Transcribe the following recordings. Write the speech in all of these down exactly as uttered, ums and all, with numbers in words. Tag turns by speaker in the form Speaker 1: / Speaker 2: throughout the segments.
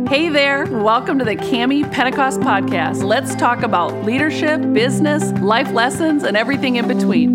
Speaker 1: Hey there, welcome to the Cami Pentecost Podcast. Let's talk about leadership, business, life lessons, and everything in between.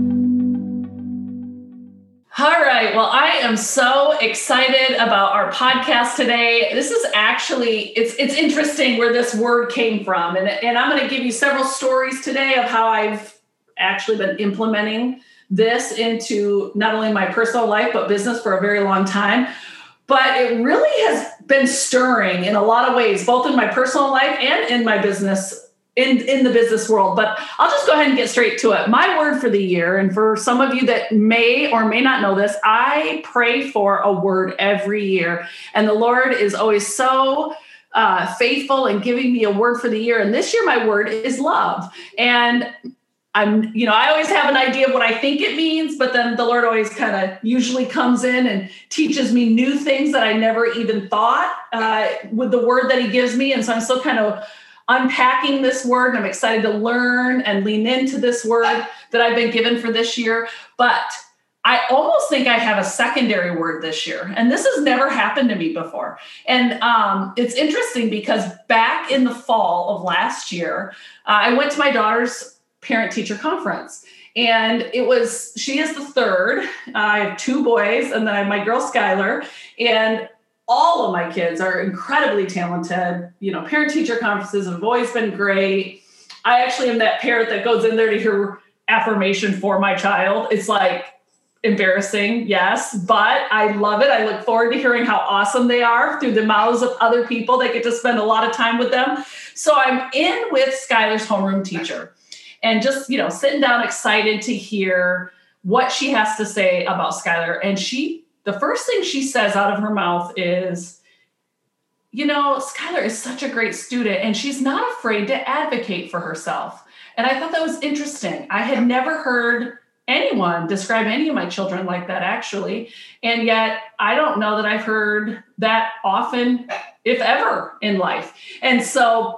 Speaker 1: All right, well, I am so excited about our podcast today. This is actually, it's it's interesting where this word came from. And, and I'm going to give you several stories today of how I've actually been implementing this into not only my personal life, but business for a very long time. But it really has been stirring in a lot of ways, both in my personal life and in my business, in, in the business world. But I'll just go ahead and get straight to it. My word for the year, and for some of you that may or may not know this, I pray for a word every year. And the Lord is always so uh, faithful in giving me a word for the year. And this year, my word is love. And I'm, you know, I always have an idea of what I think it means, but then the Lord always kind of usually comes in and teaches me new things that I never even thought uh, with the word that he gives me. And so I'm still kind of unpacking this word, and I'm excited to learn and lean into this word that I've been given for this year. But I almost think I have a secondary word this year, and this has never happened to me before. And um, it's interesting because back in the fall of last year, uh, I went to my daughter's parent-teacher conference. And it was, she is the third. I have two boys, and then I have my girl, Skylar. And all of my kids are incredibly talented. You know, parent-teacher conferences have always been great. I actually am that parent that goes in there to hear affirmation for my child. It's like embarrassing, yes, but I love it. I look forward to hearing how awesome they are through the mouths of other people that get to spend a lot of time with them. So I'm in with Skylar's homeroom teacher. And just, you know, sitting down excited to hear what she has to say about Skylar. And she, the first thing she says out of her mouth is, you know, Skylar is such a great student and she's not afraid to advocate for herself. And I thought that was interesting. I had never heard anyone describe any of my children like that, actually. And yet I don't know that I've heard that often, if ever, in life. And so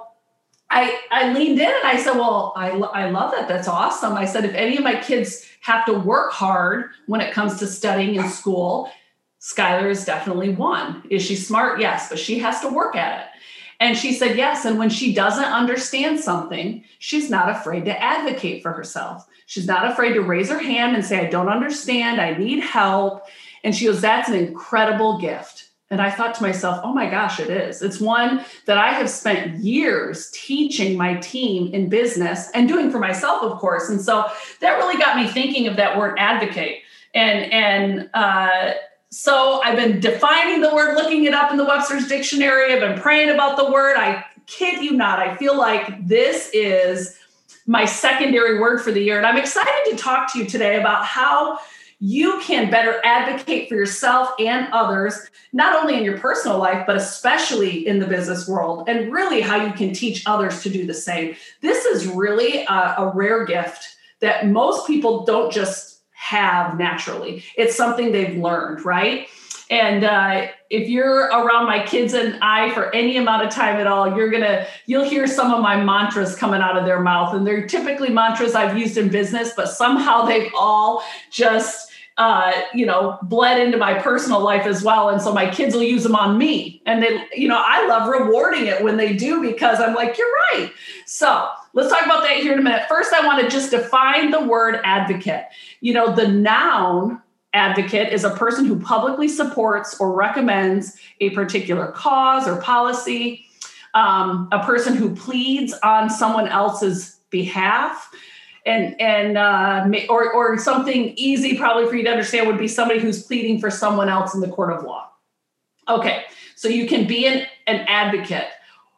Speaker 1: I, I leaned in and I said, well, I, I love that. That's awesome. I said, if any of my kids have to work hard when it comes to studying in school, Skylar is definitely one. Is she smart? Yes, but she has to work at it. And she said, yes. And when she doesn't understand something, she's not afraid to advocate for herself. She's not afraid to raise her hand and say, I don't understand. I need help. And she goes, that's an incredible gift. And I thought to myself, oh my gosh, it is. It's one that I have spent years teaching my team in business and doing for myself, of course. And so that really got me thinking of that word advocate. And, and uh, so I've been defining the word, looking it up in the Webster's Dictionary. I've been praying about the word. I kid you not. I feel like this is my secondary word for the year. And I'm excited to talk to you today about how you can better advocate for yourself and others, not only in your personal life, but especially in the business world, and really how you can teach others to do the same. This is really a, a rare gift that most people don't just have naturally. It's something they've learned, right? And uh, if you're around my kids and I for any amount of time at all, you're gonna, you'll hear some of my mantras coming out of their mouth. And they're typically mantras I've used in business, but somehow they've all just, uh, you know, bled into my personal life as well. And so my kids will use them on me. And they, you know, I love rewarding it when they do, because I'm like, you're right. So let's talk about that here in a minute. First, I want to just define the word advocate. You know, the noun advocate is a person who publicly supports or recommends a particular cause or policy, um, a person who pleads on someone else's behalf, and and uh, or or something easy probably for you to understand would be somebody who's pleading for someone else in the court of law. Okay, so you can be an, an advocate,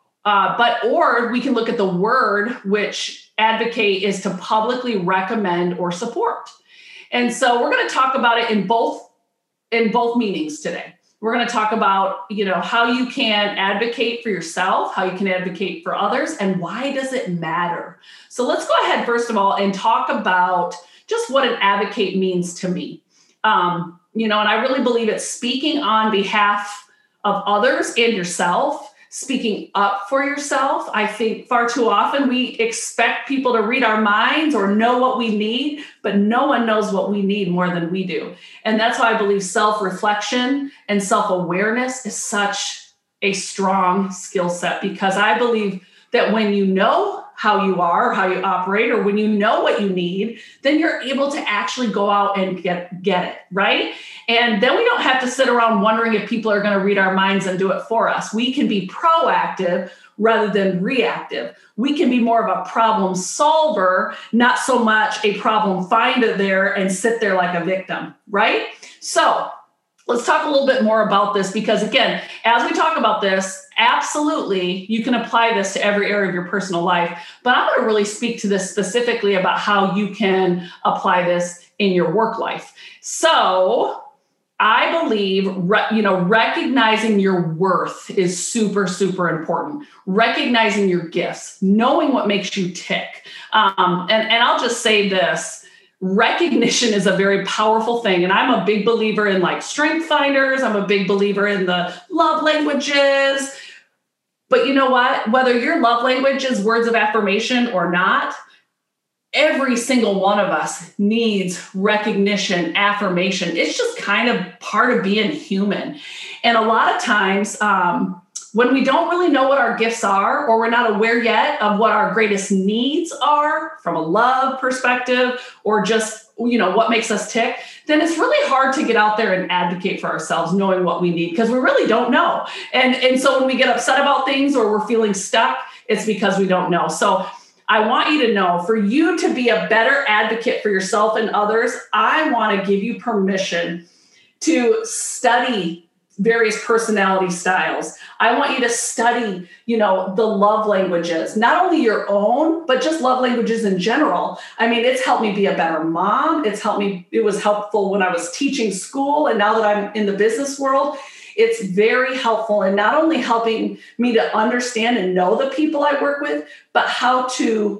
Speaker 1: uh, but or we can look at the word, which advocate is to publicly recommend or support. And so we're going to talk about it in both in both meanings today. We're going to talk about, you know, how you can advocate for yourself, how you can advocate for others, and why does it matter? So let's go ahead, first of all, and talk about just what an advocate means to me. Um, you know, and I really believe it's speaking on behalf of others and yourself, speaking up for yourself. I think far too often we expect people to read our minds or know what we need, but no one knows what we need more than we do. And that's why I believe self-reflection and self-awareness is such a strong skill set, because I believe that when you know how you are, how you operate, or when you know what you need, then you're able to actually go out and get, get it, right? And then we don't have to sit around wondering if people are going to read our minds and do it for us. We can be proactive rather than reactive. We can be more of a problem solver, not so much a problem finder there and sit there like a victim, right? So let's talk a little bit more about this, because again, as we talk about this, absolutely, you can apply this to every area of your personal life, but I'm going to really speak to this specifically about how you can apply this in your work life. So I believe, you know, recognizing your worth is super, super important. Recognizing your gifts, knowing what makes you tick. Um, and, and I'll just say this. Recognition is a very powerful thing. And I'm a big believer in like strength finders. I'm a big believer in the love languages. But you know what? Whether your love language is words of affirmation or not, every single one of us needs recognition, affirmation. It's just kind of part of being human. And a lot of times, um, when we don't really know what our gifts are, or we're not aware yet of what our greatest needs are from a love perspective, or just, you know, what makes us tick, then it's really hard to get out there and advocate for ourselves, knowing what we need, because we really don't know. And, and so when we get upset about things or we're feeling stuck, it's because we don't know. So I want you to know, for you to be a better advocate for yourself and others, I want to give you permission to study various personality styles. I want you to study, you know, the love languages, not only your own, but just love languages in general. I mean, it's helped me be a better mom. It's helped me, it was helpful when I was teaching school. And now that I'm in the business world, it's very helpful in not only helping me to understand and know the people I work with, but how to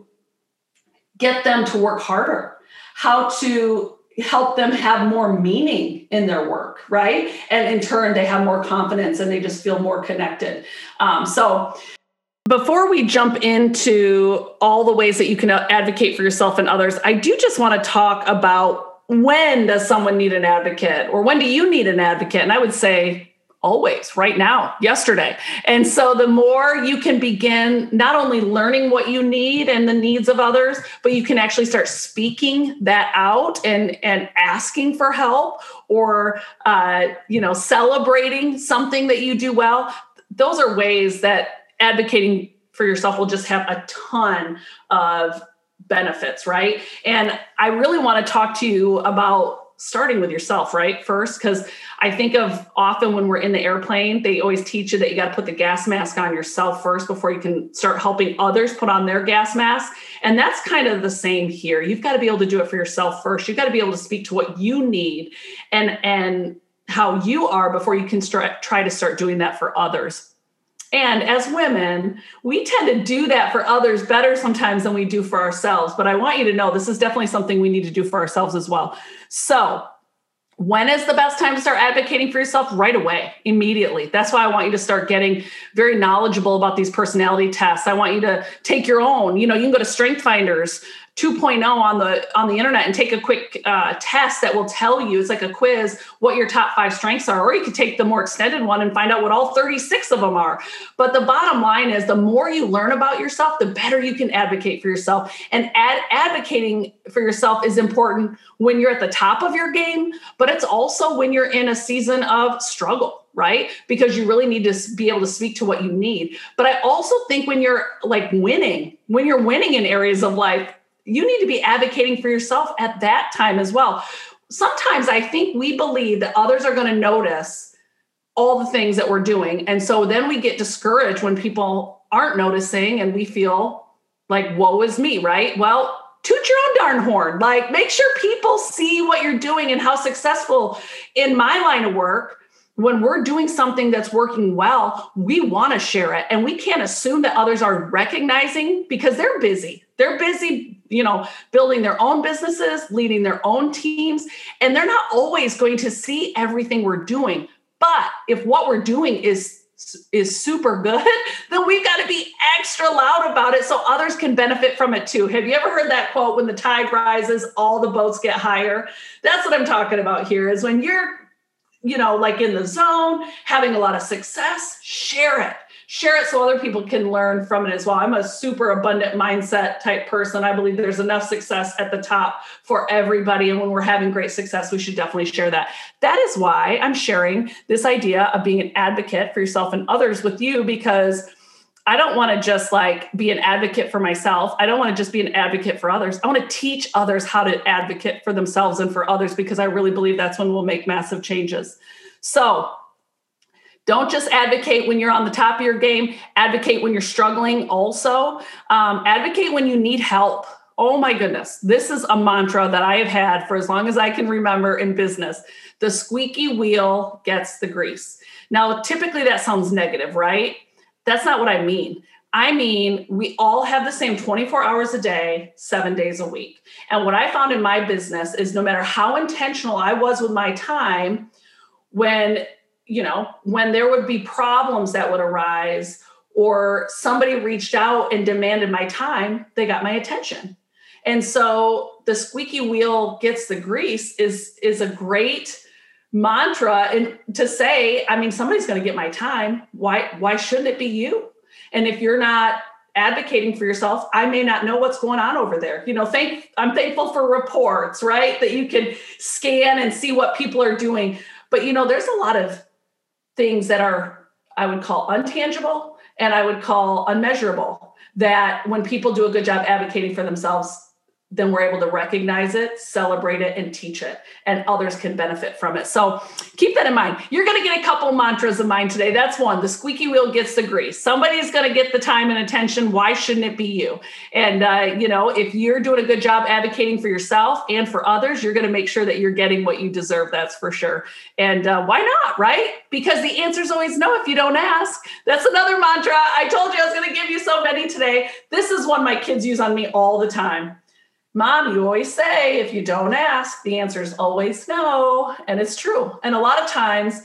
Speaker 1: get them to work harder, how to help them have more meaning in their work, right? And in turn, they have more confidence and they just feel more connected. Um, so before we jump into all the ways that you can advocate for yourself and others, I do just want to talk about, when does someone need an advocate, or when do you need an advocate? And I would say always, right now, yesterday. And so the more you can begin not only learning what you need and the needs of others, but you can actually start speaking that out and, and asking for help, or, uh, you know, celebrating something that you do well. Those are ways that advocating for yourself will just have a ton of benefits, right? And I really want to talk to you about starting with yourself, right? First, because I think of often when we're in the airplane, they always teach you that you got to put the gas mask on yourself first before you can start helping others put on their gas mask. And that's kind of the same here. You've got to be able to do it for yourself first. You've got to be able to speak to what you need and, and how you are before you can start, try to start doing that for others. And as women, we tend to do that for others better sometimes than we do for ourselves. But I want you to know this is definitely something we need to do for ourselves as well. So when is the best time to start advocating for yourself? Right away, immediately. That's why I want you to start getting very knowledgeable about these personality tests. I want you to take your own. You know, you can go to Strength Finders two point oh on the on the internet and take a quick uh, test that will tell you, it's like a quiz, what your top five strengths are. Or you could take the more extended one and find out what all thirty-six of them are. But the bottom line is, the more you learn about yourself, the better you can advocate for yourself. And ad- advocating for yourself is important when you're at the top of your game, but it's also when you're in a season of struggle, right? Because you really need to be able to speak to what you need. But I also think when you're like winning, when you're winning in areas of life, you need to be advocating for yourself at that time as well. Sometimes I think we believe that others are going to notice all the things that we're doing. And so then we get discouraged when people aren't noticing and we feel like, woe is me, right? Well, toot your own darn horn. Like, make sure people see what you're doing and how successful. In my line of work, when we're doing something that's working well, we want to share it. And we can't assume that others are recognizing, because they're busy. They're busy, you know, building their own businesses, leading their own teams, and they're not always going to see everything we're doing. But if what we're doing is is super good, then we've got to be extra loud about it so others can benefit from it too. Have you ever heard that quote, when the tide rises, all the boats get higher? That's what I'm talking about here, is when you're you know, like in the zone, having a lot of success, share it. Share it so other people can learn from it as well. I'm a super abundant mindset type person. I believe there's enough success at the top for everybody. And when we're having great success, we should definitely share that. That is why I'm sharing this idea of being an advocate for yourself and others with you, because I don't want to just like be an advocate for myself. I don't want to just be an advocate for others. I want to teach others how to advocate for themselves and for others, because I really believe that's when we'll make massive changes. So don't just advocate when you're on the top of your game. Advocate when you're struggling also. Um, advocate when you need help. Oh my goodness. This is a mantra that I have had for as long as I can remember in business. The squeaky wheel gets the grease. Now, typically that sounds negative, right? That's not what I mean. I mean, we all have the same twenty-four hours a day, seven days a week. And what I found in my business is no matter how intentional I was with my time, when you know, when there would be problems that would arise or somebody reached out and demanded my time, they got my attention. And so the squeaky wheel gets the grease is, is a great mantra. And to say, I mean, somebody's going to get my time. Why, why shouldn't it be you? And if you're not advocating for yourself, I may not know what's going on over there. You know, thank, I'm thankful for reports, right? That you can scan and see what people are doing. But, you know, there's a lot of things that are, I would call untangible and I would call unmeasurable, that when people do a good job advocating for themselves, then we're able to recognize it, celebrate it, and teach it, and others can benefit from it. So keep that in mind. You're going to get a couple mantras of mine today. That's one. The squeaky wheel gets the grease. Somebody's going to get the time and attention. Why shouldn't it be you? And, uh, you know, if you're doing a good job advocating for yourself and for others, you're going to make sure that you're getting what you deserve. That's for sure. And uh, why not, right? Because the answer is always no if you don't ask. That's another mantra. I told you I was going to give you so many today. This is one my kids use on me all the time. Mom, you always say, if you don't ask, the answer is always no. And it's true. And a lot of times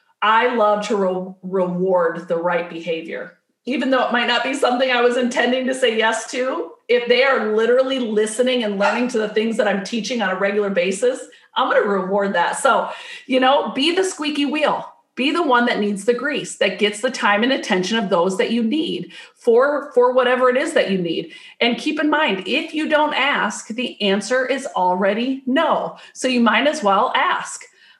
Speaker 1: I love to re- reward the right behavior, even though it might not be something I was intending to say yes to. If they are literally listening and learning to the things that I'm teaching on a regular basis, I'm going to reward that. So, you know, be the squeaky wheel. Be the one that needs the grease, that gets the time and attention of those that you need for, for whatever it is that you need. And keep in mind, if you don't ask, the answer is already no. So you might as well ask.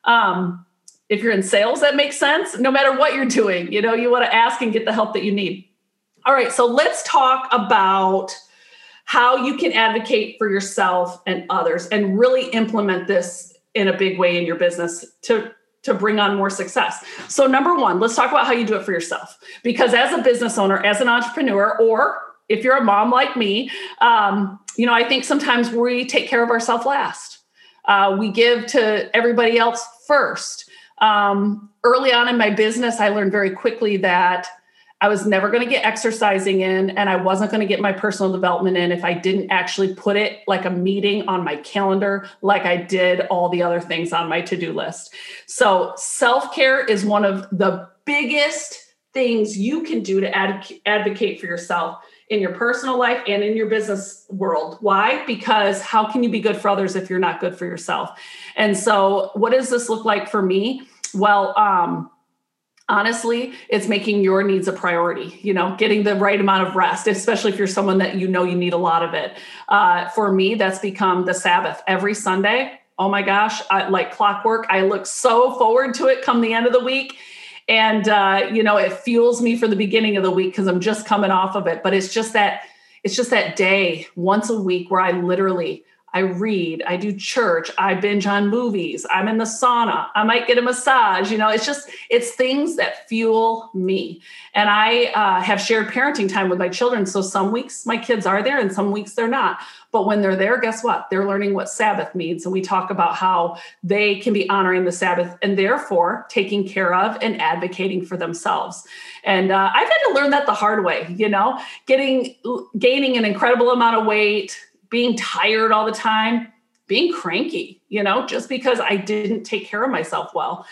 Speaker 1: Um, if you're in sales, that makes sense. No matter what you're doing, you know, you want to ask and get the help that you need. All right, so let's talk about how you can advocate for yourself and others and really implement this in a big way in your business to to bring on more success. So number one, let's talk about how you do it for yourself. Because as a business owner, as an entrepreneur, or if you're a mom like me, um, you know, I think sometimes we take care of ourselves last. Uh, we give to everybody else first. Um, early on in my business, I learned very quickly that I was never going to get exercising in, and I wasn't going to get my personal development in if I didn't actually put it like a meeting on my calendar, like I did all the other things on my to-do list. So self-care is one of the biggest things you can do to ad- advocate for yourself in your personal life and in your business world. Why? Because how can you be good for others if you're not good for yourself? And so what does this look like for me? Well, um, honestly, it's making your needs a priority, you know, getting the right amount of rest, especially if you're someone that you know you need a lot of it. Uh, for me, that's become the Sabbath every Sunday. Oh my gosh, I, like clockwork. I look so forward to it come the end of the week. And, uh, you know, it fuels me for the beginning of the week because I'm just coming off of it. But it's just that, it's just that day once a week where I literally I read, I do church, I binge on movies, I'm in the sauna, I might get a massage. You know, it's just, it's things that fuel me. And I uh, have shared parenting time with my children. So some weeks my kids are there and some weeks they're not. But when they're there, guess what? They're learning what Sabbath means. And we talk about how they can be honoring the Sabbath and therefore taking care of and advocating for themselves. And uh, I've had to learn that the hard way, you know, getting, gaining an incredible amount of weight, being tired all the time, being cranky, you know, just because I didn't take care of myself well.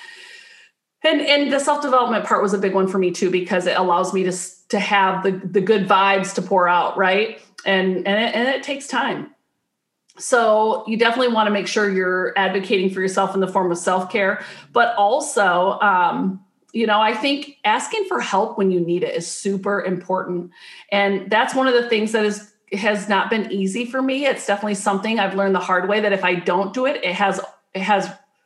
Speaker 1: And, and the self-development part was a big one for me too, because it allows me to, to have the, the good vibes to pour out. Right. And, and, it, and it takes time. So you definitely want to make sure you're advocating for yourself in the form of self-care, but also, um, you know, I think asking for help when you need it is super important. And that's one of the things that is has not been easy for me. It's definitely something I've learned the hard way, that if I don't do it, it has it has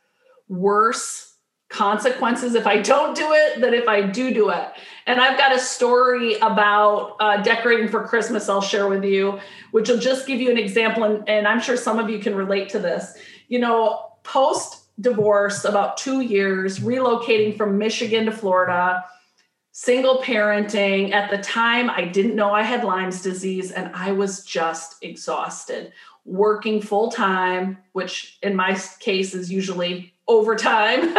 Speaker 1: worse consequences if I don't do it than if I do do it. And I've got a story about uh, decorating for Christmas I'll share with you, which will just give you an example. And, and I'm sure some of you can relate to this. You know, post divorce, about two years, relocating from Michigan to Florida, single parenting. At the time, I didn't know I had Lyme's disease, and I was just exhausted. Working full time, which in my case is usually overtime.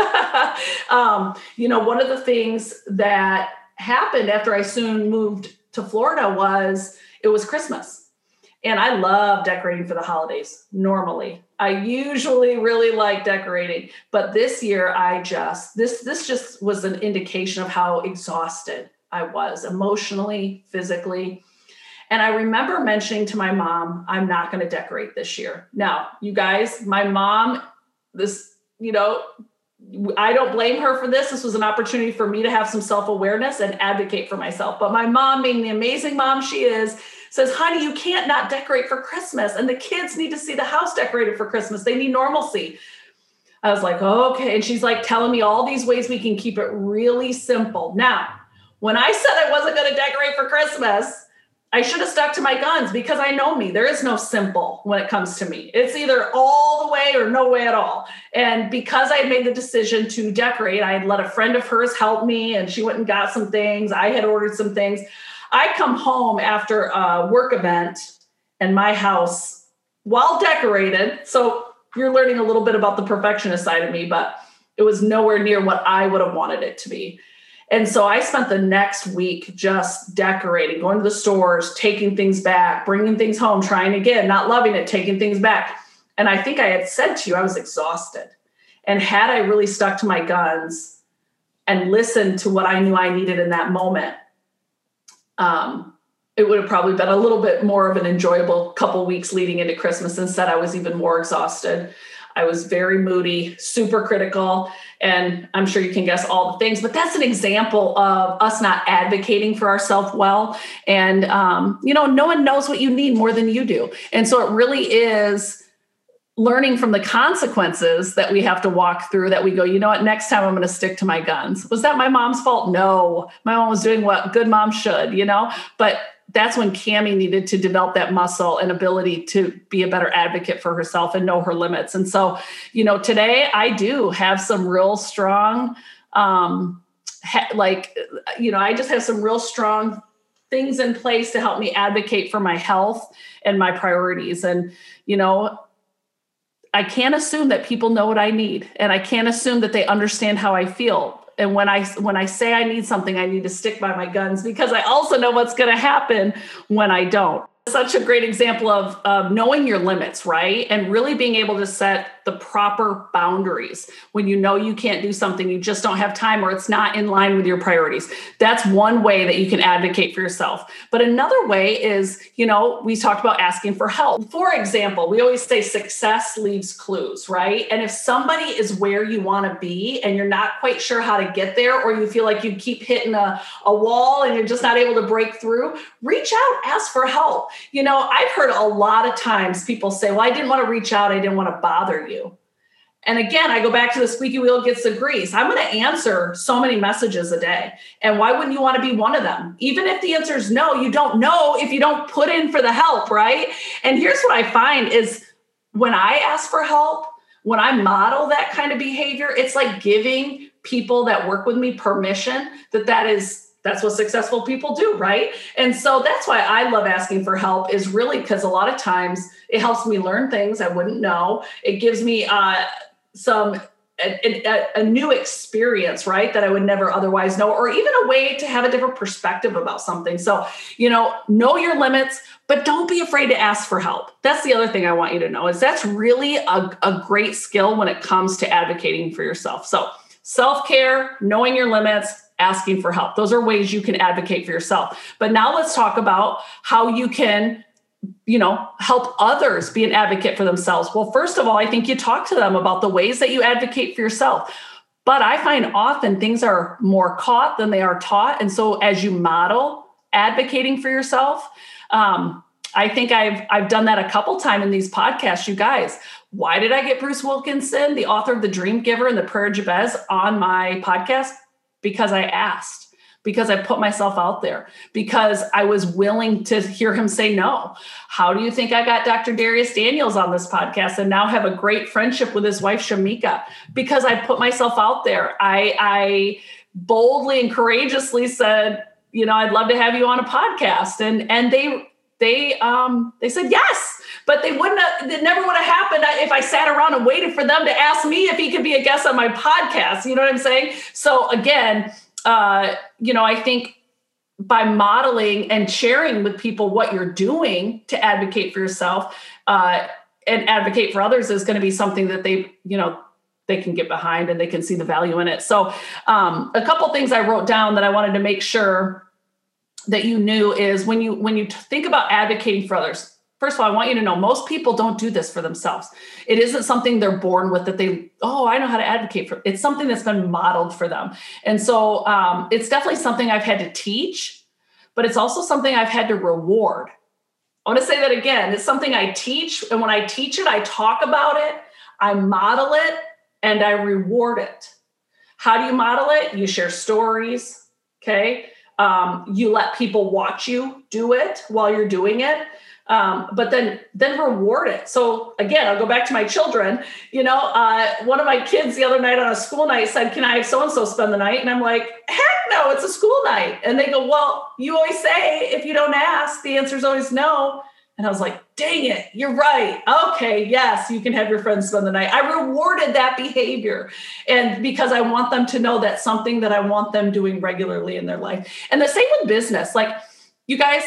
Speaker 1: um, you know, one of the things that happened after I soon moved to Florida was it was Christmas. And I love decorating for the holidays normally. I usually really like decorating, but this year I just, this, this just was an indication of how exhausted I was emotionally, physically. And I remember mentioning to my mom, I'm not going to decorate this year. Now, you guys, my mom, this, you know, I don't blame her for this. This was an opportunity for me to have some self-awareness and advocate for myself. But my mom, being the amazing mom she is, says, honey, you can't not decorate for Christmas. And the kids need to see the house decorated for Christmas. They need normalcy. I was like, oh, okay. And she's like telling me all these ways we can keep it really simple. Now, when I said I wasn't going to decorate for Christmas, I should have stuck to my guns, because I know me. There is no simple when it comes to me. It's either all the way or no way at all. And because I had made the decision to decorate, I had let a friend of hers help me, and she went and got some things. I had ordered some things. I come home after a work event, and my house, while decorated, so you're learning a little bit about the perfectionist side of me, but it was nowhere near what I would have wanted it to be. And so I spent the next week just decorating, going to the stores, taking things back, bringing things home, trying again, not loving it, taking things back. And I think I had said to you, I was exhausted. And had I really stuck to my guns and listened to what I knew I needed in that moment, um, it would have probably been a little bit more of an enjoyable couple weeks leading into Christmas. Instead, I was even more exhausted. I was very moody, super critical, and I'm sure you can guess all the things, but that's an example of us not advocating for ourselves well. And, um, you know, no one knows what you need more than you do. And so it really is learning from the consequences that we have to walk through, that we go, you know what, next time I'm going to stick to my guns. Was that my mom's fault? No, my mom was doing what good mom should, you know, but that's when Cammie needed to develop that muscle and ability to be a better advocate for herself and know her limits. And so, you know, today I do have some real strong, um, ha- like, you know, I just have some real strong things in place to help me advocate for my health and my priorities. And, you know, I can't assume that people know what I need, and I can't assume that they understand how I feel. And when I when I say I need something, I need to stick by my guns, because I also know what's going to happen when I don't. Such a great example of uh, knowing your limits, right? And really being able to set the proper boundaries when you know you can't do something, you just don't have time, or it's not in line with your priorities. That's one way that you can advocate for yourself. But another way is, you know, we talked about asking for help. For example, we always say success leaves clues, right? And if somebody is where you want to be and you're not quite sure how to get there, or you feel like you keep hitting a, a wall and you're just not able to break through, reach out, ask for help. You know, I've heard a lot of times people say, well, I didn't want to reach out. I didn't want to bother you. And again, I go back to the squeaky wheel gets the grease. I'm going to answer so many messages a day. And why wouldn't you want to be one of them? Even if the answer is no, you don't know if you don't put in for the help, right? And here's what I find is when I ask for help, when I model that kind of behavior, it's like giving people that work with me permission that that is That's what successful people do, right? And so that's why I love asking for help, is really because a lot of times it helps me learn things I wouldn't know. It gives me uh, some a, a, a new experience, right, that I would never otherwise know, or even a way to have a different perspective about something. So, you know, know your limits, but don't be afraid to ask for help. That's the other thing I want you to know, is that's really a, a great skill when it comes to advocating for yourself. So self-care, knowing your limits, asking for help. Those are ways you can advocate for yourself. But now let's talk about how you can you know, help others be an advocate for themselves? Well, first of all, I think you talk to them about the ways that you advocate for yourself. But I find often things are more caught than they are taught. And so as you model advocating for yourself, um, I think I've I've done that a couple times in these podcasts. You guys, why did I get Bruce Wilkinson, the author of The Dream Giver and The Prayer of Jabez, on my podcast? Because I asked, because I put myself out there, because I was willing to hear him say no. How do you think I got Doctor Darius Daniels on this podcast and now have a great friendship with his wife, Shamika? Because I put myself out there. I, I boldly and courageously said, you know, I'd love to have you on a podcast. And, and they, they, um, they said yes, but they wouldn't have, it never would have happened if I sat around and waited for them to ask me if he could be a guest on my podcast. You know what I'm saying? So again, uh, you know, I think by modeling and sharing with people what you're doing to advocate for yourself, uh, and advocate for others is going to be something that they, you know, they can get behind and they can see the value in it. So, um, a couple things I wrote down that I wanted to make sure that you knew is when you, when you think about advocating for others, first of all, I want you to know most people don't do this for themselves. It isn't something they're born with that they, oh, I know how to advocate for. It's something that's been modeled for them. And so um, it's definitely something I've had to teach, but it's also something I've had to reward. I want to say that again. It's something I teach. And when I teach it, I talk about it, I model it, and I reward it. How do you model it? You share stories. Okay. Um, you let people watch you do it while you're doing it. Um, but then, then reward it. So again, I'll go back to my children. You know, uh, one of my kids the other night on a school night said, "Can I have so-and-so spend the night?" And I'm like, heck no, it's a school night. And they go, "Well, you always say, if you don't ask, the answer is always no." And I was like, dang it, you're right. Okay, yes, you can have your friends spend the night. I rewarded that behavior. And because I want them to know that's something that I want them doing regularly in their life. And the same with business. Like, you guys,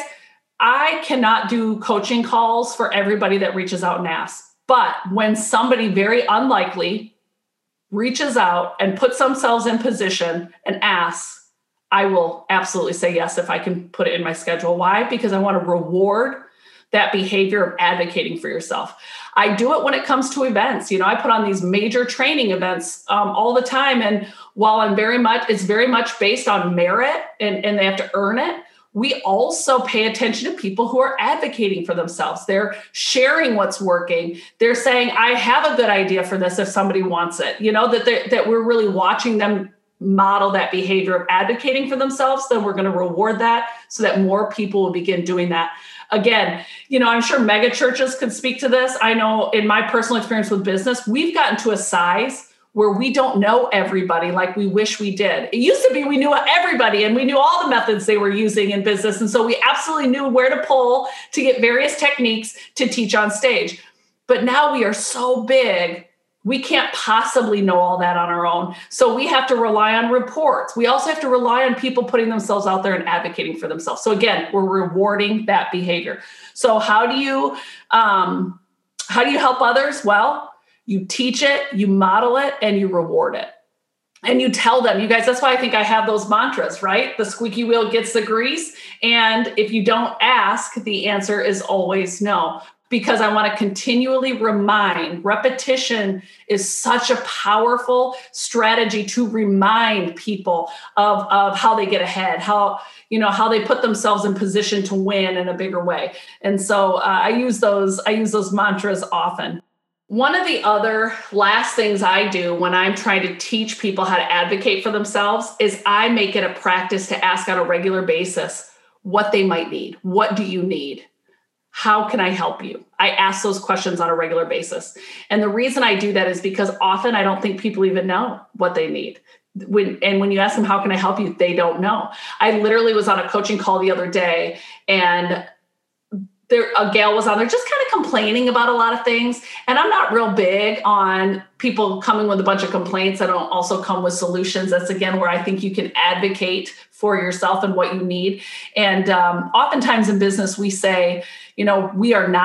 Speaker 1: I cannot do coaching calls for everybody that reaches out and asks. But when somebody very unlikely reaches out and puts themselves in position and asks, I will absolutely say yes if I can put it in my schedule. Why? Because I want to reward that behavior of advocating for yourself. I do it when it comes to events. You know, I put on these major training events um, all the time. And while I'm very much, it's very much based on merit and, and they have to earn it. We also pay attention to people who are advocating for themselves. They're sharing what's working. They're saying, I have a good idea for this if somebody wants it. You know, that, that we're really watching them model that behavior of advocating for themselves. Then we're going to reward that so that more people will begin doing that. Again, you know, I'm sure mega churches could speak to this. I know in my personal experience with business, we've gotten to a size where we don't know everybody like we wish we did. It used to be we knew everybody and we knew all the methods they were using in business. And so we absolutely knew where to pull to get various techniques to teach on stage. But now we are so big, we can't possibly know all that on our own. So we have to rely on reports. We also have to rely on people putting themselves out there and advocating for themselves. So again, we're rewarding that behavior. So how do you, um, how do you help others? Well, you teach it, you model it, and you reward it. And you tell them, you guys, that's why I think I have those mantras, right? The squeaky wheel gets the grease. And if you don't ask, the answer is always no. Because I want to continually remind. Repetition is such a powerful strategy to remind people of, of how they get ahead, how, you know, how they put themselves in position to win in a bigger way. And so uh, I use those, I use those mantras often. One of the other last things I do when I'm trying to teach people how to advocate for themselves is I make it a practice to ask on a regular basis what they might need. What do you need? How can I help you? I ask those questions on a regular basis. And the reason I do that is because often I don't think people even know what they need. When, and when you ask them, how can I help you? They don't know. I literally was on a coaching call the other day and there, a gal was on there just kind of complaining about a lot of things. And I'm not real big on people coming with a bunch of complaints. I don't also come with solutions. That's, again, where I think you can advocate for yourself and what you need. And um, oftentimes in business, we say, you know, we are not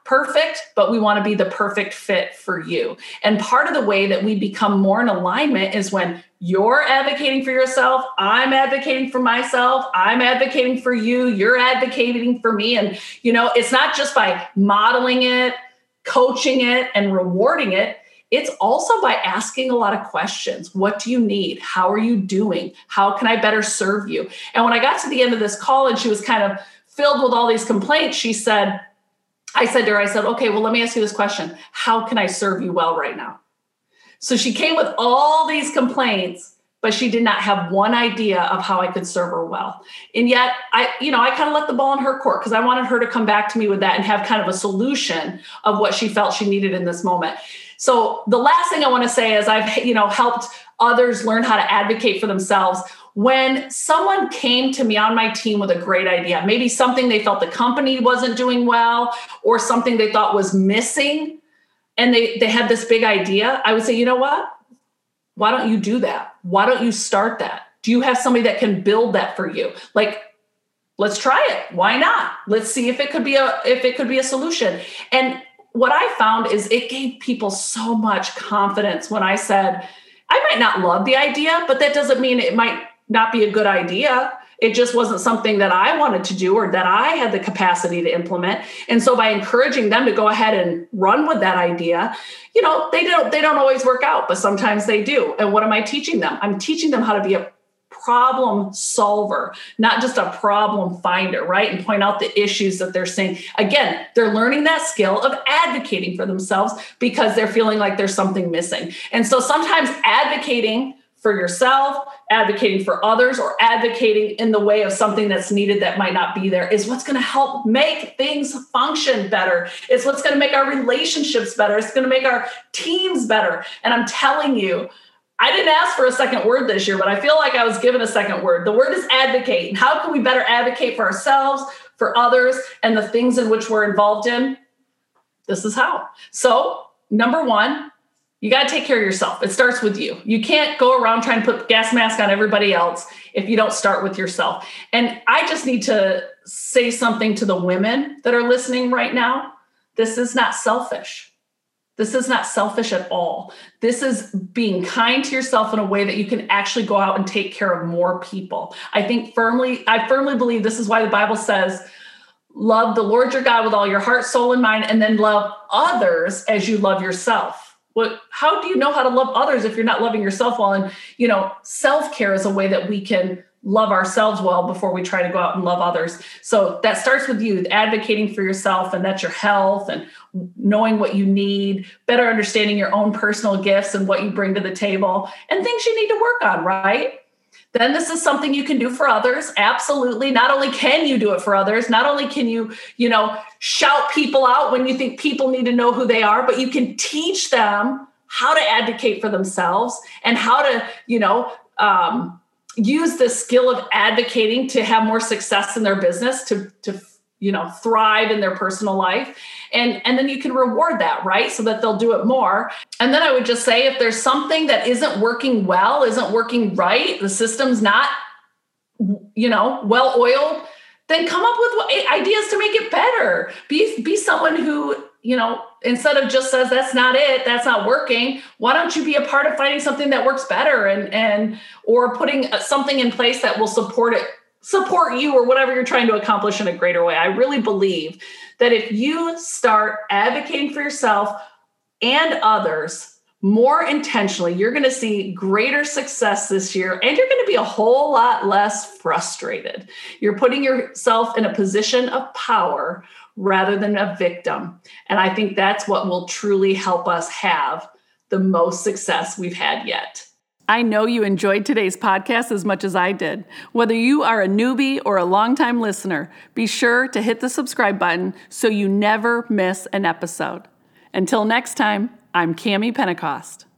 Speaker 1: perfect, but we want to be the perfect fit for you. And part of the way that we become more in alignment is when you're advocating for yourself, I'm advocating for myself, I'm advocating for you, you're advocating for me. And, you know, it's not just by modeling it, coaching it, and rewarding it. It's also by asking a lot of questions. What do you need? How are you doing? How can I better serve you? And when I got to the end of this call and she was kind of filled with all these complaints, she said, I said to her, I said, okay, well, let me ask you this question. How can I serve you well right now? So she came with all these complaints, but she did not have one idea of how I could serve her well. And yet I, you know, I kind of let the ball in her court because I wanted her to come back to me with that and have kind of a solution of what she felt she needed in this moment. So the last thing I want to say is I've, you know, helped others learn how to advocate for themselves. When someone came to me on my team with a great idea, maybe something they felt the company wasn't doing well or something they thought was missing, and they, they had this big idea, I would say, you know what? Why don't you do that? Why don't you start that? Do you have somebody that can build that for you? Like, let's try it. Why not? Let's see if it could be a, if it could be a solution. And what I found is it gave people so much confidence when I said, I might not love the idea, but that doesn't mean it might not be a good idea. It just wasn't something that I wanted to do or that I had the capacity to implement. And so by encouraging them to go ahead and run with that idea, you know, they don't, they don't always work out, but sometimes they do. And what am I teaching them? I'm teaching them how to be a problem solver, not just a problem finder, right? And point out the issues that they're seeing. Again, they're learning that skill of advocating for themselves because they're feeling like there's something missing. And so sometimes advocating for yourself, advocating for others, or advocating in the way of something that's needed that might not be there is what's going to help make things function better. It's what's going to make our relationships better. It's going to make our teams better. And I'm telling you, I didn't ask for a second word this year, but I feel like I was given a second word. The word is advocate. And how can we better advocate for ourselves, for others, and the things in which we're involved in? This is how. So, number one, you got to take care of yourself. It starts with you. You can't go around trying to put the gas mask on everybody else if you don't start with yourself. And I just need to say something to the women that are listening right now. This is not selfish. This is not selfish at all. This is being kind to yourself in a way that you can actually go out and take care of more people. I think firmly, I firmly believe this is why the Bible says, love the Lord your God with all your heart, soul, and mind, and then love others as you love yourself. What, how do you know how to love others if you're not loving yourself well? And, you know, self-care is a way that we can love ourselves well before we try to go out and love others. So that starts with you advocating for yourself, and that's your health and knowing what you need, better understanding your own personal gifts and what you bring to the table and things you need to work on, right? Then this is something you can do for others. Absolutely. Not only can you do it for others, not only can you, you know, shout people out when you think people need to know who they are, but you can teach them how to advocate for themselves and how to, you know, um, use the skill of advocating to have more success in their business, to, to, you know, thrive in their personal life. And, and then you can reward that, right? So that they'll do it more. And then I would just say, if there's something that isn't working well, isn't working right, the system's not, you know, well oiled, then come up with ideas to make it better. Be, be someone who, you know, instead of just says, that's not it, that's not working, why don't you be a part of finding something that works better and, and, or putting something in place that will support it, support you or whatever you're trying to accomplish in a greater way. I really believe that if you start advocating for yourself and others more intentionally, you're going to see greater success this year, and you're going to be a whole lot less frustrated. You're putting yourself in a position of power rather than a victim. And I think that's what will truly help us have the most success we've had yet. I know you enjoyed today's podcast as much as I did. Whether you are a newbie or a longtime listener, be sure to hit the subscribe button so you never miss an episode. Until next time, I'm Cami Pentecost.